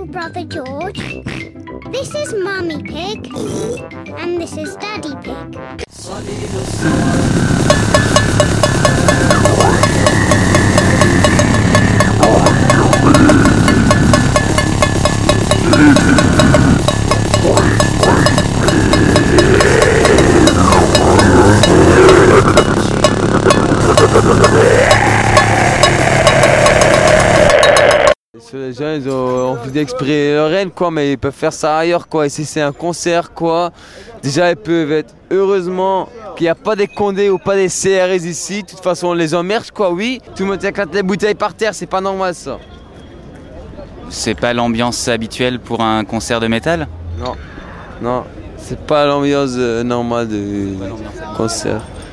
little brother George. This is Mummy Pig. And this is Daddy Pig. Les gens ils ont envie d'exprimer leur haine quoi, mais ils peuvent faire ça ailleurs quoi. Et si c'est un concert quoi, déjà ils peuvent être heureusement qu'il n'y a pas des condés ou pas des CRS ici. De toute façon on les emmerde quoi, oui. Tout le monde éclate les bouteilles par terre, c'est pas normal ça. C'est pas l'ambiance habituelle pour un concert de métal? Non, non, c'est pas l'ambiance normale de concert.